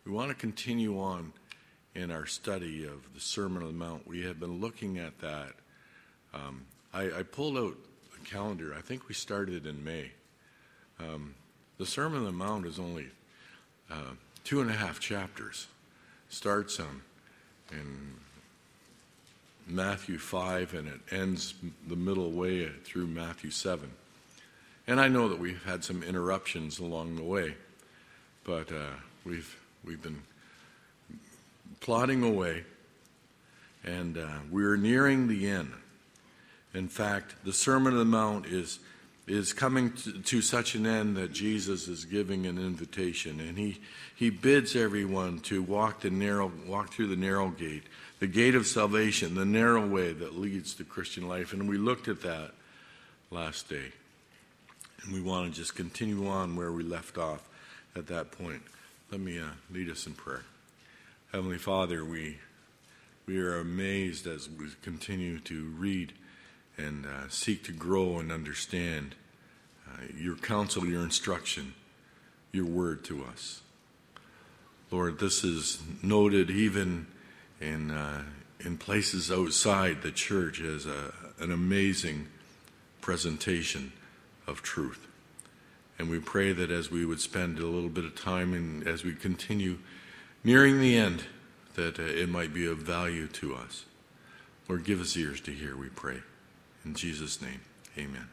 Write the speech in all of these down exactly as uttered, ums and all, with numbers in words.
We want to continue on in our study of the Sermon on the Mount. We have been looking at that. Um, I, I pulled out a calendar. I think we started in May. Um, the Sermon on the Mount is only uh, two and a half chapters. Starts um, in Matthew five and it ends the middle way through Matthew seven. And I know that we've had some interruptions along the way, but uh, we've we've been plodding away, and uh, we're nearing the end. In fact, the Sermon on the Mount is is coming to, to such an end that Jesus is giving an invitation, and he he bids everyone to walk the narrow walk through the narrow gate, the gate of salvation, the narrow way that leads to Christian life. And we looked at that last day, and we want to just continue on where we left off at that point. Let me uh, lead us in prayer. Heavenly Father, we we are amazed as we continue to read and uh, seek to grow and understand uh, your counsel, your instruction, your word to us. Lord, this is noted even in uh, in places outside the church as a, an amazing presentation of truth. And we pray that as we would spend a little bit of time and as we continue nearing the end, that uh, it might be of value to us. Lord, give us ears to hear, we pray. In Jesus' name, amen.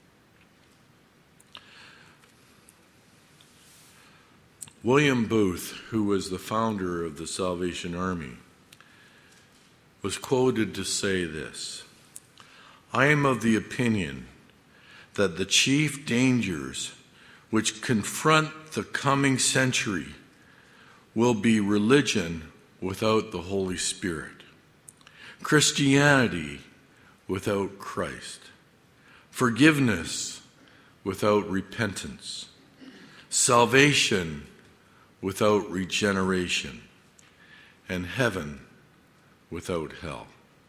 William Booth, who was the founder of the Salvation Army, was quoted to say this: "I am of the opinion that the chief dangers which confront the coming century will be religion without the Holy Spirit, Christianity without Christ, forgiveness without repentance, salvation without regeneration, and heaven without hell."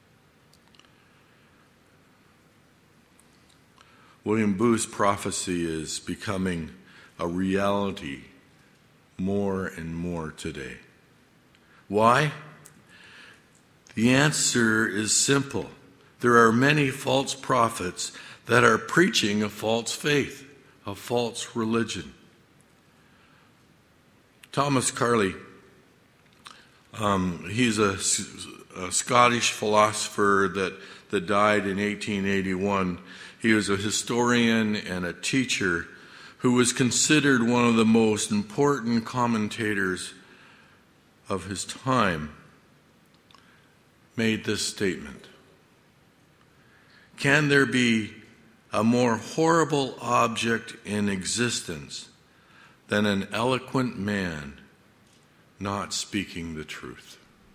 William Booth's prophecy is becoming a reality more and more today. Why? The answer is simple. There are many false prophets that are preaching a false faith, a false religion. Thomas Carlyle, um, he's a, a Scottish philosopher that, that died in eighteen eighty-one. He was a historian and a teacher who was considered one of the most important commentators of his time, made this statement: "Can there be a more horrible object in existence than an eloquent man not speaking the truth?"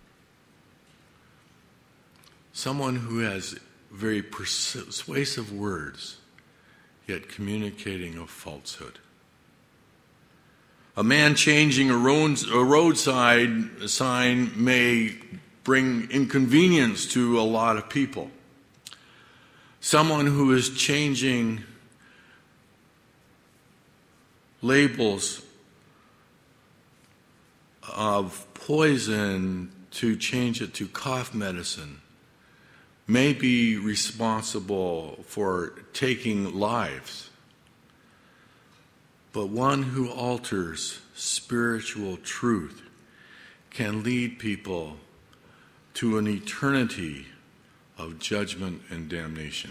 Someone who has very persuasive words, yet communicating a falsehood. A man changing a, road, a roadside sign may bring inconvenience to a lot of people. Someone who is changing labels of poison to change it to cough medicine may be responsible for taking lives. But one who alters spiritual truth can lead people to an eternity of judgment and damnation.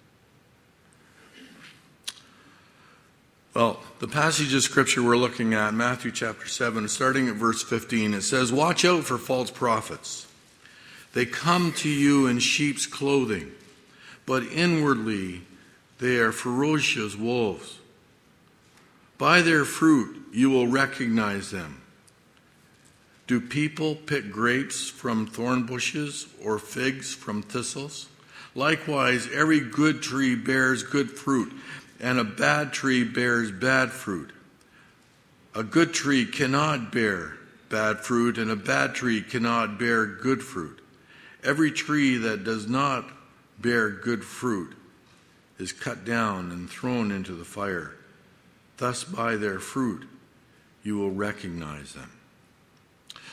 Well, the passage of Scripture we're looking at, Matthew chapter seven, starting at verse fifteen, it says, "Watch out for false prophets. They come to you in sheep's clothing, but inwardly they are ferocious wolves. By their fruit you will recognize them. Do people pick grapes from thorn bushes or figs from thistles? Likewise, every good tree bears good fruit, and a bad tree bears bad fruit. A good tree cannot bear bad fruit, and a bad tree cannot bear good fruit. Every tree that does not bear good fruit is cut down and thrown into the fire. Thus by their fruit you will recognize them."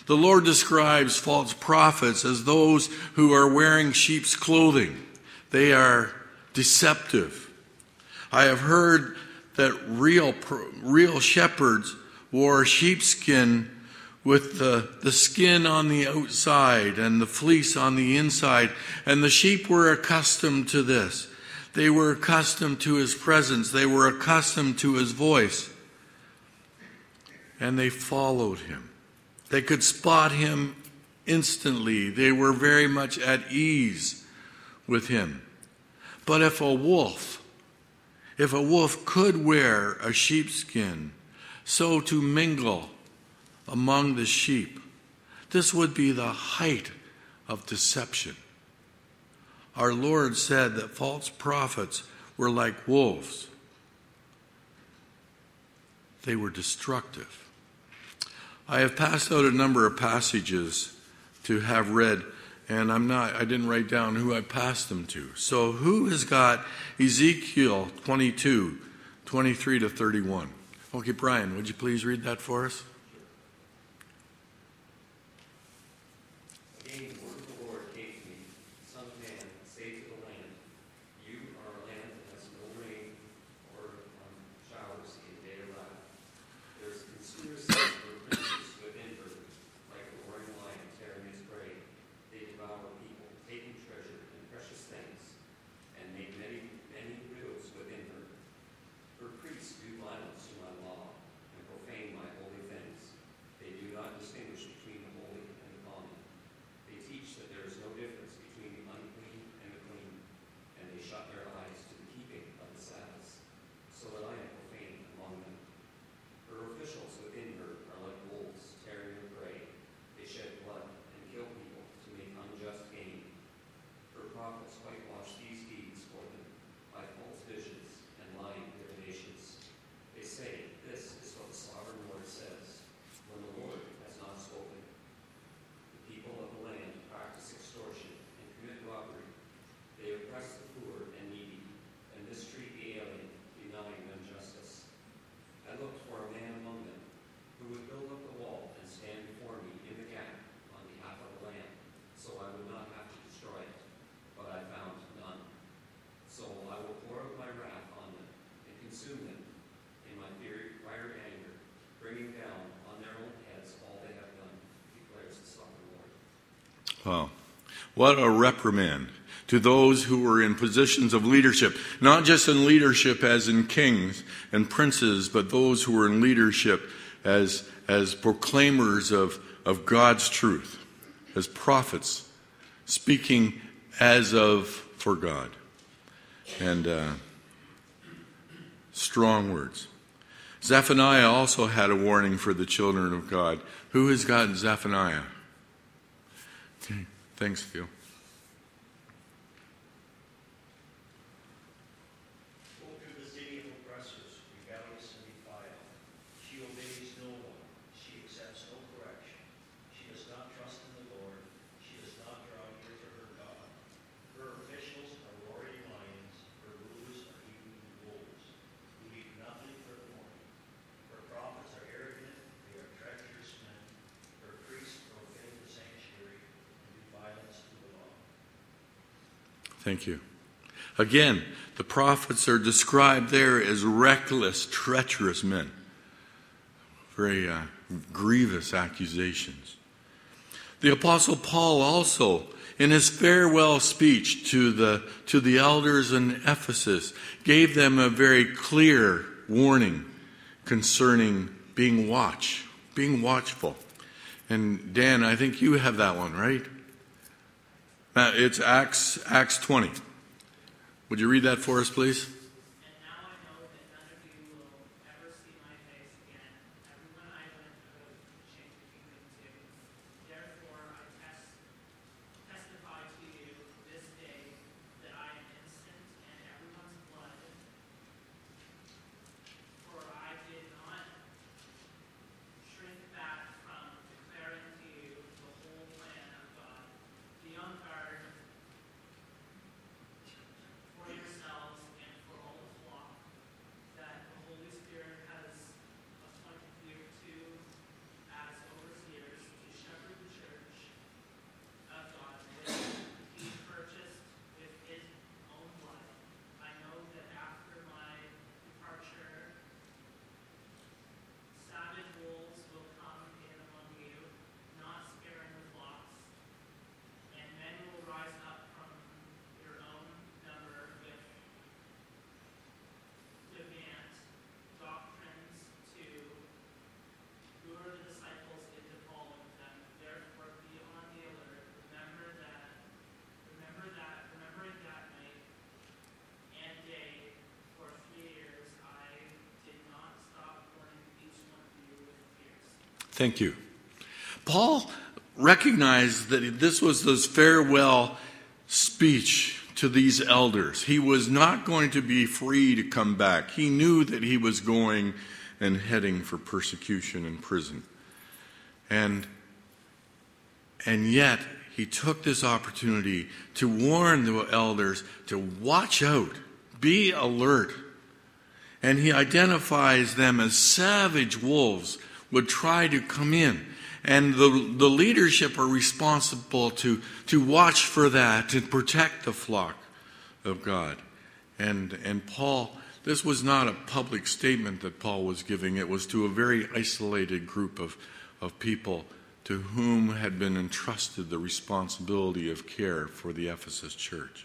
The Lord describes false prophets as those who are wearing sheep's clothing. They are deceptive. I have heard that real real shepherds wore sheepskin with the, the skin on the outside and the fleece on the inside, and the sheep were accustomed to this. They were accustomed to his presence. They were accustomed to his voice. And they followed him. They could spot him instantly. They were very much at ease with him. But if a wolf, if a wolf could wear a sheepskin, so to mingle among the sheep, this would be the height of deception. Our Lord said that false prophets were like wolves. They were destructive. I have passed out a number of passages to have read, and I'm not, I didn't write down who I passed them to. So who has got Ezekiel twenty-two, twenty-three to thirty-one? Okay, Brian, would you please read that for us? Again, the word of the Lord came to me, Son of man, say to the land, you are a land that has no rain or um, showers in day or night. There is a conspiracy for princes within her, like a roaring lion tearing his prey. They devour people, taking treasure and precious things, and make many, many widows within her. Her priests do violence to my law and profane my holy things. They do not distinguish between the holy and the common. They teach that there is no difference between the unclean and the clean, and they shut their eyes to the keeping of the Sabbaths, so that I am profane among them. Her officials within her are like wolves tearing their prey. They shed blood and kill people to make unjust gain. Her prophets whitewash these deeds for them by false visions and lying divinations. They say, this is what the sovereign Lord says, when the Lord has not spoken. The people of the land practice extortion and commit robbery. They oppress the poor and needy, and mistreat the alien, denying them justice. I looked for a man among them who would build up the wall and stand before me in the gap on behalf of the land, so I would not have to destroy it, but I found none. So I will pour out my wrath on them and consume them in my fiery anger, bringing down on their own heads all they have done, declares the sovereign Lord. Wow. What a reprimand to those who were in positions of leadership, not just in leadership as in kings and princes, but those who were in leadership as, as proclaimers of, of God's truth, as prophets, speaking as of for God. And uh, strong words. Zephaniah also had a warning for the children of God. Who has got Zephaniah? Okay, thanks, Phil. Woe to the city of oppressors, rebellious and defiled. She obeys no one. She accepts no correction. She does not trust in the Lord. She does not draw near to her God. Her officials are roaring lions. Her rulers are even wolves, who leave nothing for the morning. Her prophets are arrogant. They are treacherous men. Her priests profane the sanctuary and do violence to the law. Thank you. Again, the prophets are described there as reckless, treacherous men. Very uh, grievous accusations. The Apostle Paul also, in his farewell speech to the, to the elders in Ephesus, gave them a very clear warning concerning being watch, being watchful. And Dan, I think you have that one, right? Uh, it's Acts, Acts twenty. Would you read that for us, please? And now I know that none of you will ever see my face again. Everyone I went to go to change the kingdom to. Therefore I tes- testify to you this day that I am innocent in everyone's blood. For I did not shrink back from declaring to you the whole plan of God. Be on guard for yourselves and for Thank you. Paul recognized that this was his farewell speech to these elders. He was not going to be free to come back. He knew that he was going and heading for persecution and prison. And, and yet, he took this opportunity to warn the elders to watch out, be alert. And he identifies them as savage wolves would try to come in. And the, the leadership are responsible to, to watch for that, to protect the flock of God. And, and Paul, this was not a public statement that Paul was giving. It was to a very isolated group of, of people to whom had been entrusted the responsibility of care for the Ephesus church.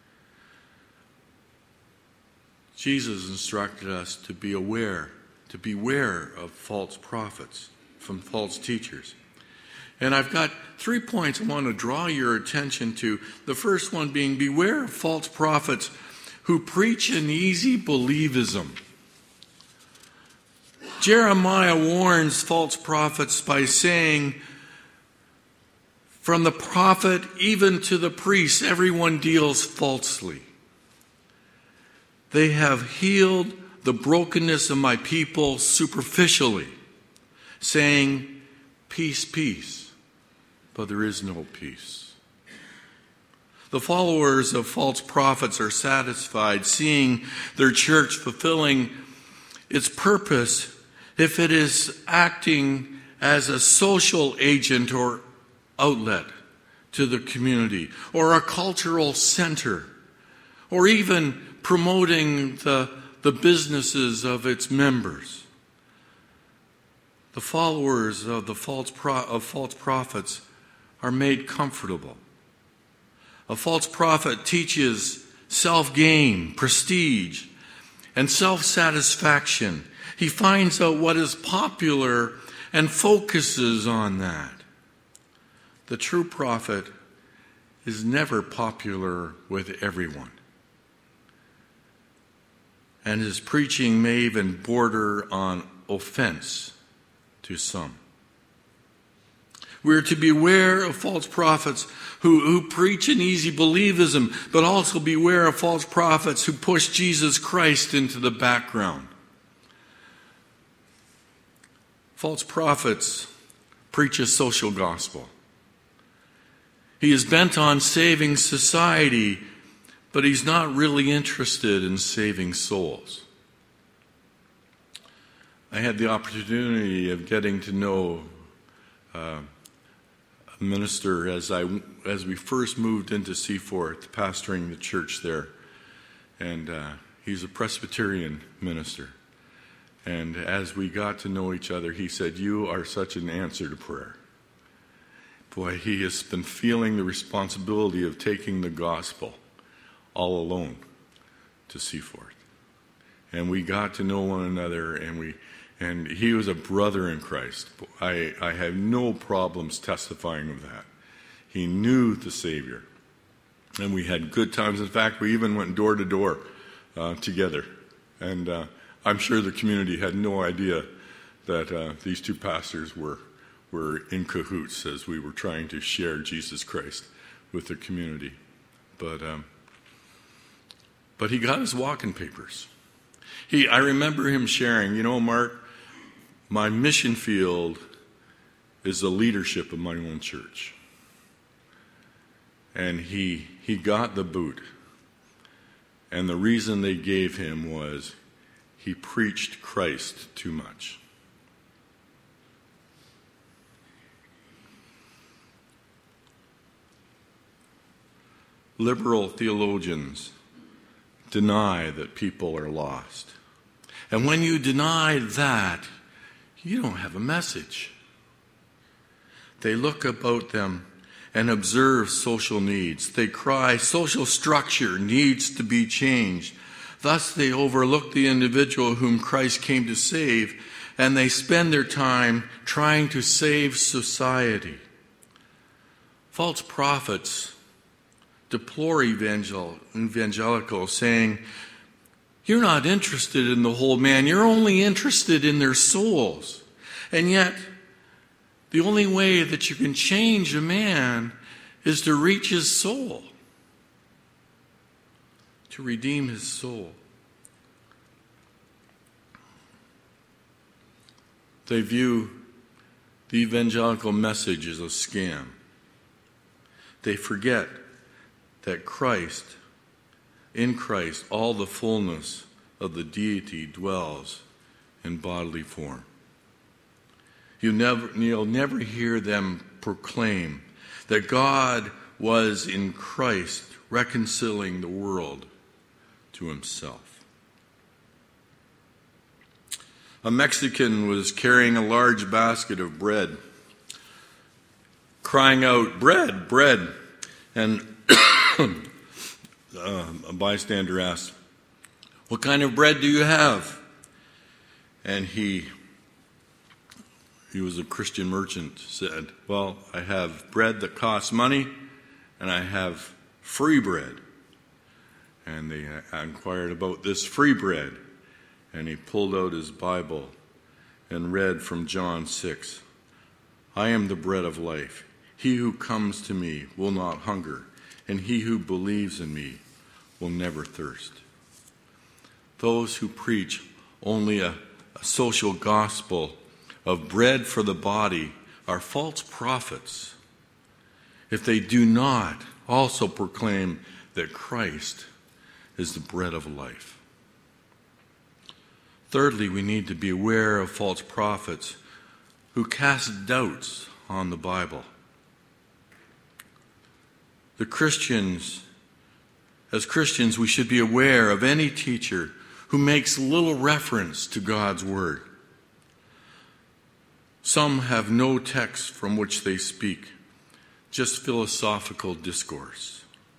Jesus instructed us to be aware, to beware of false prophets, from false teachers. And I've got three points I want to draw your attention to. The first one being, beware of false prophets who preach an easy believism. Jeremiah warns false prophets by saying, from the prophet even to the priest, everyone deals falsely. They have healed the brokenness of my people superficially, saying, peace, peace, but there is no peace. The followers of false prophets are satisfied seeing their church fulfilling its purpose if it is acting as a social agent or outlet to the community, or a cultural center, or even promoting the, the businesses of its members. The followers of the false pro- of false prophets are made comfortable. A false prophet teaches self-gain, prestige, and self-satisfaction. He finds out what is popular and focuses on that. The true prophet is never popular with everyone. And his preaching may even border on offense to some. We're to beware of false prophets who, who preach an easy believism, but also beware of false prophets who push Jesus Christ into the background. False prophets preach a social gospel. He is bent on saving society, but he's not really interested in saving souls. I had the opportunity of getting to know uh, a minister as I as we first moved into Seaforth, pastoring the church there, and uh, he's a Presbyterian minister. And as we got to know each other, he said, "You are such an answer to prayer." Boy, he has been feeling the responsibility of taking the gospel all alone to Seaforth. And we got to know one another, and we and he was a brother in Christ. I, I have no problems testifying of that. He knew the Savior. And we had good times. In fact, we even went door to door uh, together. And uh, I'm sure the community had no idea that uh, these two pastors were were in cahoots as we were trying to share Jesus Christ with the community. But um, but he got his walking papers. He, I remember him sharing, you know, Mark, my mission field is the leadership of my own church. And he he got the boot. And the reason they gave him was he preached Christ too much. Liberal theologians deny that people are lost. And when you deny that, you don't have a message. They look about them and observe social needs. They cry, social structure needs to be changed. Thus they overlook the individual whom Christ came to save, and they spend their time trying to save society. False prophets deplore evangel- evangelicals, saying, you're not interested in the whole man, you're only interested in their souls. And yet, The only way that you can change a man is to reach his soul, to redeem his soul. They view the evangelical message as a scam. They forget that Christ, in Christ, all the fullness of the deity dwells in bodily form. You never, you'll never hear them proclaim that God was in Christ reconciling the world to himself. A Mexican was carrying a large basket of bread, crying out, "Bread, bread!" And uh, a bystander asked, "What kind of bread do you have?" And he, he was a Christian merchant, said, "Well, I have bread that costs money, and I have free bread." And they inquired about this free bread. And he pulled out his Bible and read from John six. "I am the bread of life. He who comes to me will not hunger, and he who believes in me will never thirst." Those who preach only a, a social gospel of bread for the body are false prophets if they do not also proclaim that Christ is the bread of life. Thirdly, we need to be aware of false prophets who cast doubts on the Bible. The Christians, as Christians, we should be aware of any teacher who makes little reference to God's Word. Some have no text from which they speak, just philosophical discourse.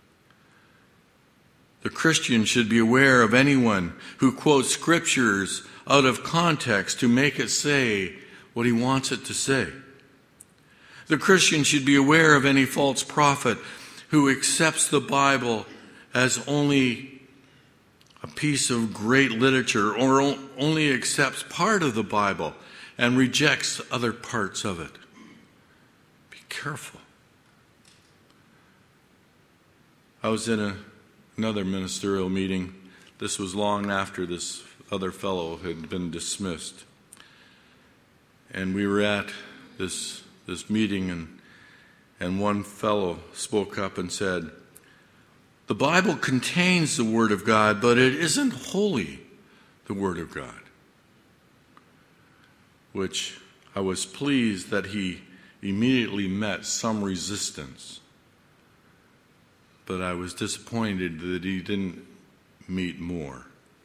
The Christian should be aware of anyone who quotes scriptures out of context to make it say what he wants it to say. The Christian should be aware of any false prophet who accepts the Bible as only a piece of great literature or only accepts part of the Bible and rejects other parts of it. Be careful. I was in a Another ministerial meeting. This was long after this other fellow had been dismissed. And we were at this this meeting, and, and one fellow spoke up and said, "The Bible contains the Word of God, but it isn't wholly the Word of God." Which I was pleased that he immediately met some resistance. But I was disappointed that he didn't meet more,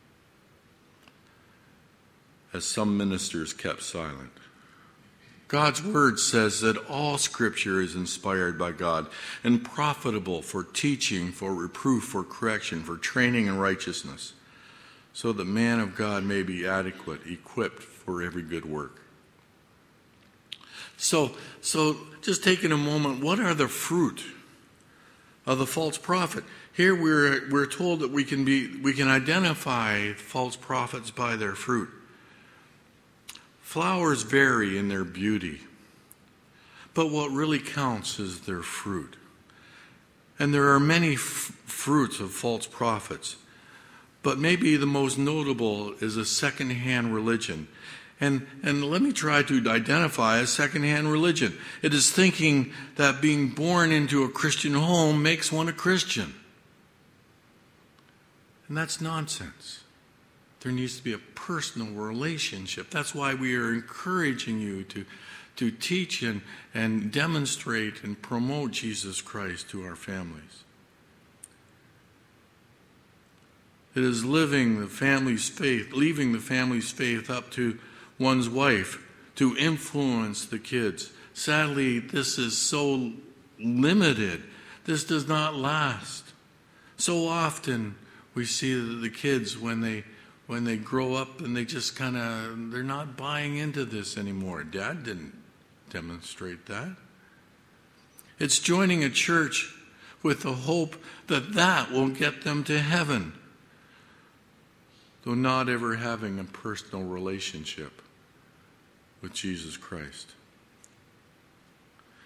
as some ministers kept silent. God's Word says that all Scripture is inspired by God and profitable for teaching, for reproof, for correction, for training in righteousness, so that man of God may be adequate, equipped for every good work. So, so just taking a moment, what are the fruit of the false prophet? Here we're we're told that we can be we can identify false prophets by their fruit. Flowers vary in their beauty, but what really counts is their fruit. And there are many f- fruits of false prophets, but maybe the most notable is a second-hand religion. And, and let me try to identify a second-hand religion. It is thinking that being born into a Christian home makes one a Christian. And that's nonsense. There needs to be a personal relationship. That's why we are encouraging you to, to teach and, and demonstrate and promote Jesus Christ to our families. It is living the family's faith, leaving the family's faith up to one's wife to influence the kids. Sadly, this is so limited. This does not last. So often we see that the kids, when they when they grow up and they just kind of, they're not buying into this anymore. Dad didn't demonstrate that. It's joining a church with the hope that that will get them to heaven, though not ever having a personal relationship with Jesus Christ.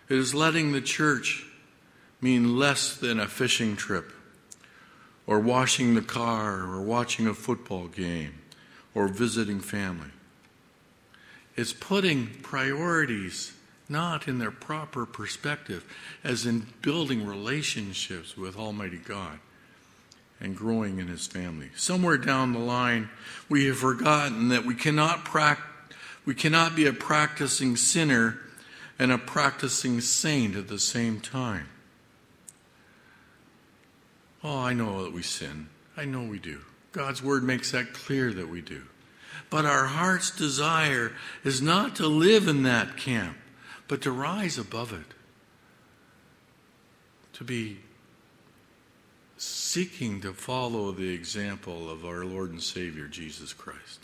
It is letting the church mean less than a fishing trip, or washing the car, or watching a football game, or visiting family. It's putting priorities not in their proper perspective, as in building relationships with Almighty God and growing in His family. Somewhere down the line, we have forgotten that we cannot prac- we cannot be a practicing sinner and a practicing saint at the same time. Oh, I know that we sin. I know we do. God's Word makes that clear that we do. But our heart's desire is not to live in that camp, but to rise above it. To be seeking to follow the example of our Lord and Savior, Jesus Christ.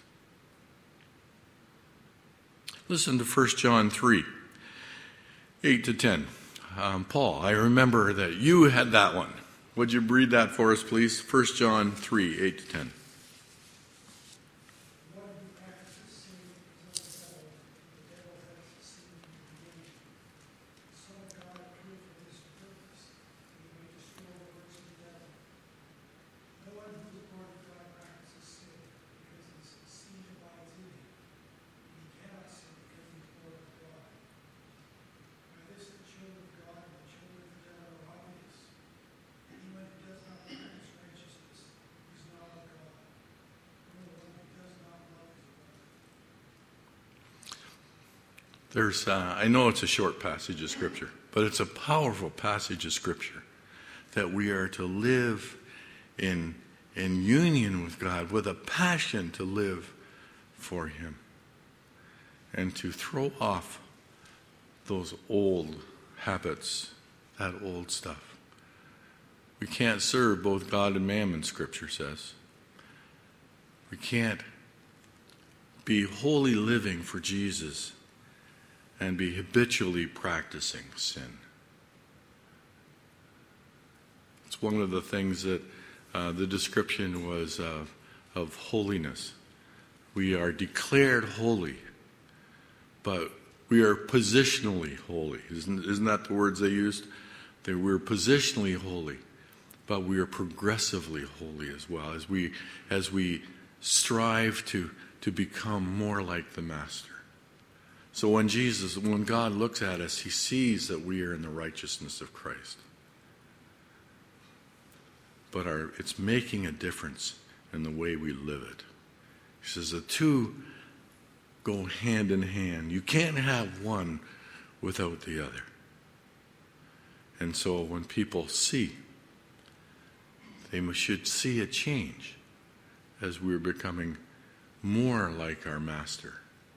Listen to First John three, eight to ten. Um, Paul, I remember that you had that one. Would you read that for us, please? First John three, eight to ten. There's, uh, I know it's a short passage of Scripture, but it's a powerful passage of Scripture that we are to live in, in union with God, with a passion to live for Him, and to throw off those old habits, that old stuff. We can't serve both God and mammon, Scripture says. We can't be wholly living for Jesus and be habitually practicing sin. It's one of the things that uh, the description was uh, of holiness. We are declared holy, but we are positionally holy. Isn't, isn't that the words they used? That we're positionally holy, but we are progressively holy as well, as we as we strive to, to become more like the Master. So when Jesus, when God looks at us, He sees that we are in the righteousness of Christ. But our, it's making a difference in the way we live it. He says the two go hand in hand. You can't have one without the other. And so when people see, they should see a change as we're becoming more like our Master.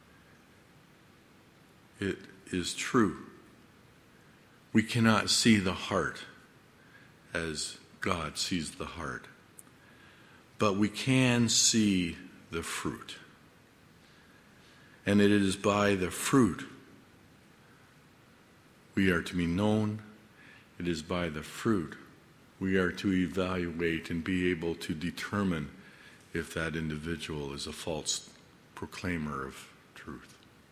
It is true. We cannot see the heart as God sees the heart. But we can see the fruit. And it is by the fruit we are to be known. It is by the fruit we are to evaluate and be able to determine if that individual is a false proclaimer of truth.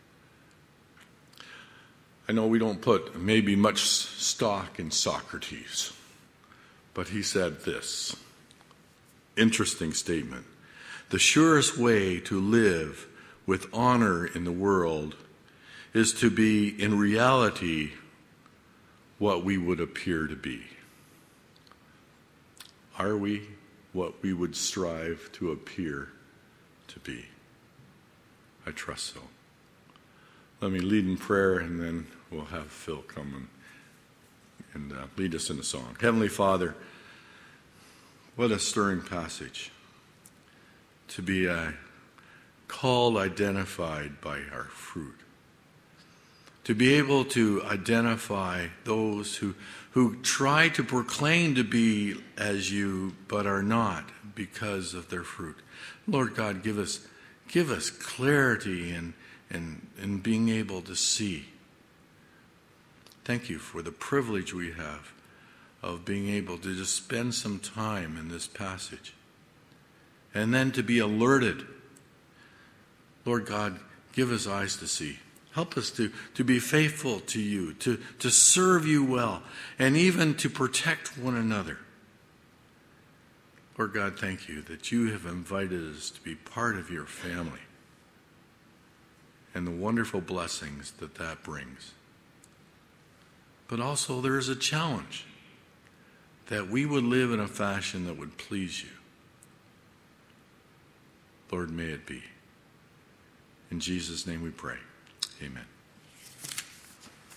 I know we don't put maybe much stock in Socrates, but he said this interesting statement. The surest way to live with honor in the world is to be in reality what we would appear to be. Are we what we would strive to appear to be? I trust so. Let me lead in prayer, and then we'll have Phil come and, and uh, lead us in a song. Heavenly Father, what a stirring passage to be uh, called, identified by our fruit. To be able to identify those who, who try to proclaim to be as you, but are not because of their fruit. Lord God, give us, give us clarity and And, and being able to see. Thank you for the privilege we have of being able to just spend some time in this passage. And then to be alerted. Lord God, give us eyes to see. Help us to, to be faithful to you, to, to serve you well, and even to protect one another. Lord God, thank you that you have invited us to be part of your family and the wonderful blessings that that brings. But also there is a challenge that we would live in a fashion that would please you. Lord, may it be. In Jesus' name we pray. Amen.